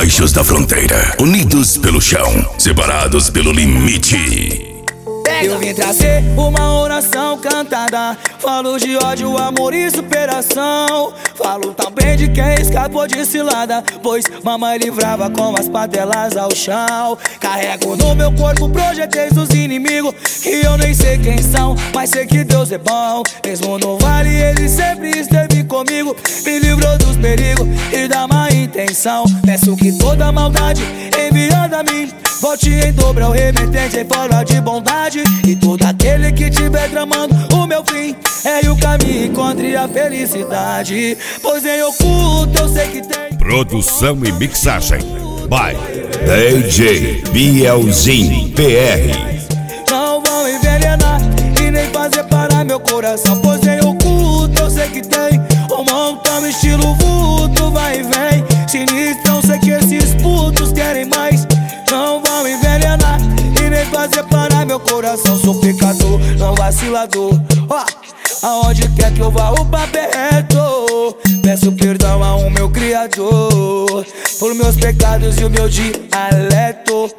eixos da fronteira, unidos pelo chão, separados pelo limite. Eu vim trazer uma oração cantada. Falo de ódio, amor e superação. Falo também de quem escapou de cilada, pois mamãe livrava com as patelas ao chão. Carrego no meu corpo projéteis dos inimigos, que eu nem sei quem são, mas sei que Deus é bom. Mesmo no vale ele sempre esteve comigo, me livrou dos perigos e da má intenção. Peço que toda maldade enviada a mim volte em dobro ao remetente em forma de bondade. E todo aquele que tiver tramando o meu fim, é o caminho, encontre a felicidade, pois em oculto eu sei que tem. Produção e mixagem by DJ Bielzinho PR. Não vão envenenar e nem fazer parar meu coração, pois em oculto eu sei que tem um montão estilo vulto, vai e vem. Sinistrão, sei que esses putos querem mais. Não vão envenenar e nem fazer parar meu coração. Sou pecador, não vacilador. Aonde quer que eu vá o papo é reto. Peço perdão ao meu Criador por meus pecados e o meu dialeto,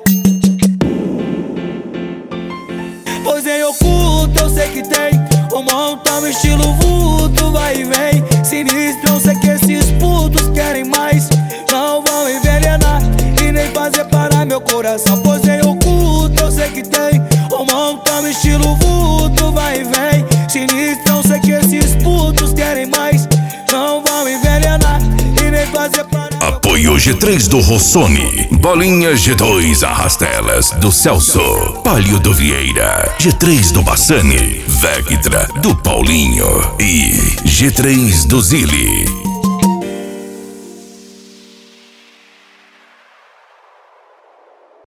pois em oculto eu sei que tem um montão estilo vulto, vai e vem. Sinistro, eu sei que esses putos querem mais. Não vão envenenar e nem fazer parar meu coração, pois em oculto eu sei que tem um montão estilo vulto, vai e vem. Sinistro, eu sei que esses putos querem mais. Não vão envenenar e nem fazer parar. Apoio G3 do Rossoni, Bolinha G2 Arrastelas do Celso, Palio do Vieira, G3 do Bassani, Vectra do Paulinho e G3 do Zili.